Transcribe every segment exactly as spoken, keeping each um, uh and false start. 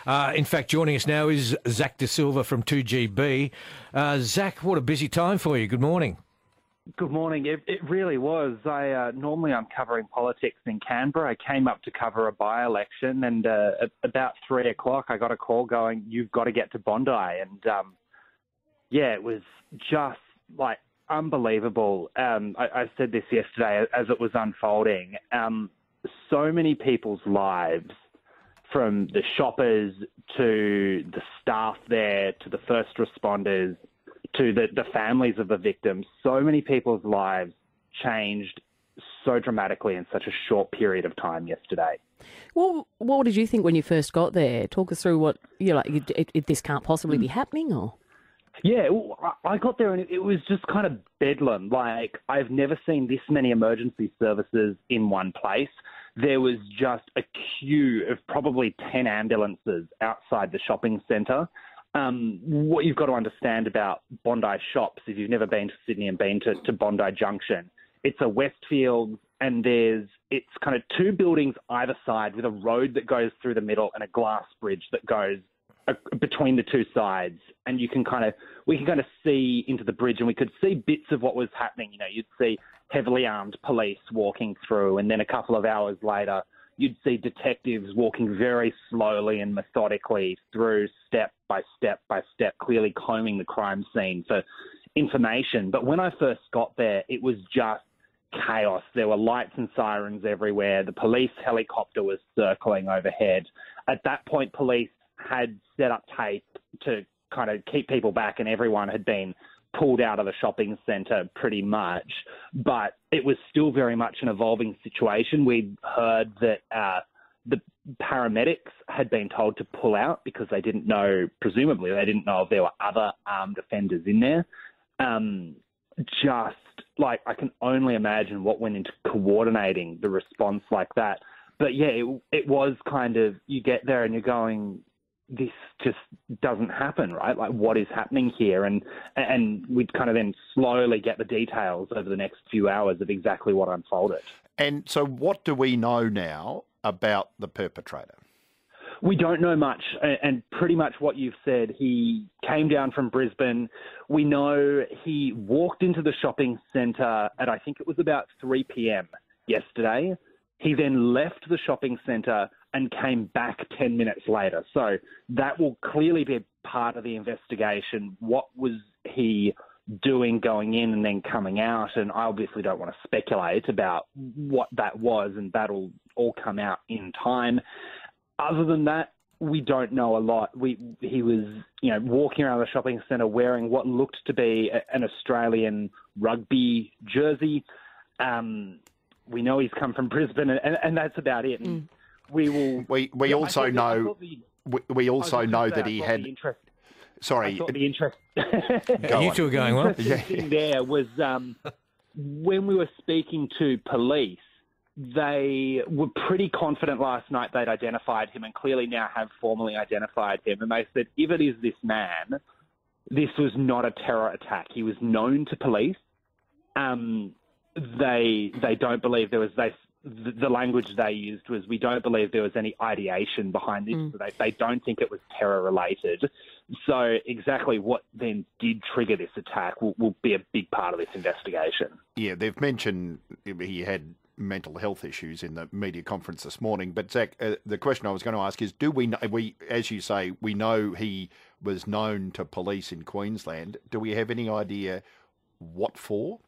Uh, in fact, joining us now is Zach De Silva from two G B. Uh, Zach, what a busy time for you. Good morning. Good morning. It, it really was. I uh, normally I'm covering politics in Canberra. I came up to cover a by-election, and uh, at about three o'clock, I got a call going, "You've got to get to Bondi." And um, yeah, it was just like unbelievable. Um, I, I said this yesterday as it was unfolding. Um, so many people's lives, from the shoppers to the staff there to the first responders, to the, the families of the victims, so many people's lives changed so dramatically in such a short period of time yesterday. Well, what did you think when you first got there? Talk us through what you're like. It, it, this can't possibly be happening, or? Yeah, I got there and it was just kind of bedlam. Like, I've never seen this many emergency services in one place. There was just a queue of probably ten ambulances outside the shopping centre. Um, what you've got to understand about Bondi Shops, if you've never been to Sydney and been to, to Bondi Junction, it's a Westfield, and there's it's kind of two buildings either side with a road that goes through the middle and a glass bridge that goes uh, between the two sides. And you can kind of we can kind of see into the bridge, and we could see bits of what was happening. You know, you'd see heavily armed police walking through, and then a couple of hours later, you'd see detectives walking very slowly and methodically through step by step by step, clearly combing the crime scene for information. But when I first got there, it was just chaos. There were lights and sirens everywhere. The police helicopter was circling overhead. At that point, police had set up tape to kind of keep people back, and everyone had been pulled out of the shopping centre pretty much. But it was still very much an evolving situation. We'd heard that uh, the paramedics had been told to pull out because they didn't know, presumably they didn't know if there were other armed offenders in there. Um, just like, I can only imagine what went into coordinating the response like that. But yeah, it, it was kind of, you get there and you're going, this just doesn't happen, right? Like, what is happening here? And and we'd kind of then slowly get the details over the next few hours of exactly what unfolded. And so what do we know now about the perpetrator? We don't know much, and pretty much what you've said. He came down from Brisbane. We know he walked into the shopping centre at, I think it was about three p.m. yesterday. He then left the shopping centre and came back ten minutes later. So that will clearly be part of the investigation. What was he doing going in and then coming out? And I obviously don't want to speculate about what that was, and that'll all come out in time. Other than that, we don't know a lot. We he was, you know, walking around the shopping centre wearing what looked to be a, an Australian rugby jersey. Um, we know he's come from Brisbane, and, and that's about it. And mm. we will. We we yeah, also the, know the, we, we also know that he had. Interest, sorry, I thought the interest. Go you on. two are going well. The thing there was um, when we were speaking to police. They were pretty confident last night they'd identified him, and clearly now have formally identified him. And they said, if it is this man, this was not a terror attack. He was known to police. Um, they they don't believe there was they, the language they used was, we don't believe there was any ideation behind this. Mm. So they, they don't think it was terror related. So exactly what then did trigger this attack will, will be a big part of this investigation. Yeah, they've mentioned he had mental health issues in the media conference this morning. But Zach, uh, the question I was going to ask is, do we know, we, as you say, we know he was known to police in Queensland. Do we have any idea what for?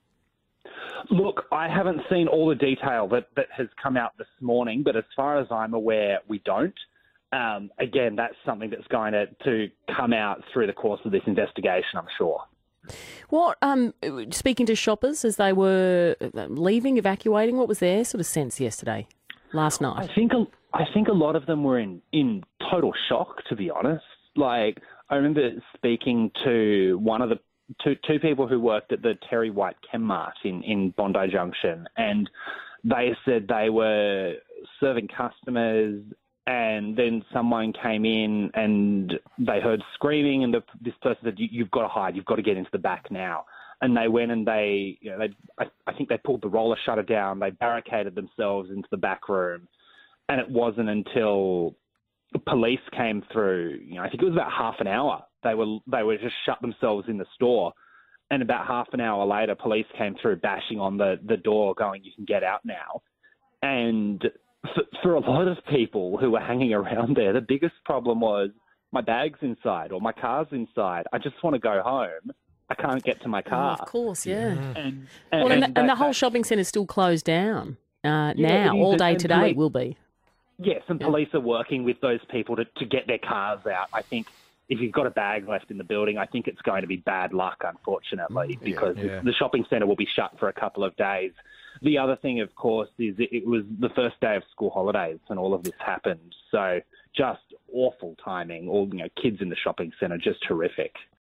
Look, I haven't seen all the detail that, that has come out this morning, but as far as I'm aware, we don't. Um, again, that's something that's going to, to come out through the course of this investigation, I'm sure. What, um, speaking to shoppers as they were leaving, evacuating, what was their sort of sense yesterday, last night? I think a, I think a lot of them were in, in total shock, to be honest. Like, I remember speaking to one of the two, two people who worked at the Terry White Chemmart in, in Bondi Junction, and they said they were serving customers, and then someone came in and they heard screaming, and the, this person said, "You've got to hide. You've got to get into the back now." And they went and they, you know, they, I, I think they pulled the roller shutter down. They barricaded themselves into the back room, and it wasn't until police came through. You know, I think it was about half an hour. They were they were just shut themselves in the store, and about half an hour later, police came through, bashing on the, the door, going, "You can get out now." And for, for a lot of people who were hanging around there, the biggest problem was, my bag's inside or my car's inside. I just want to go home. I can't get to my car. Oh, of course, yeah. And, and, Well, and, and the, and that- the whole that- shopping centre's still closed down uh, Yeah, now. it is, All and- day and today police- will be. Yes, and police are working with those people to, to get their cars out. I think if you've got a bag left in the building, I think it's going to be bad luck, unfortunately, because yeah. the shopping centre will be shut for a couple of days. The other thing, of course, is it, it was the first day of school holidays when all of this happened. So just awful timing. All, you know, kids in the shopping centre, just horrific.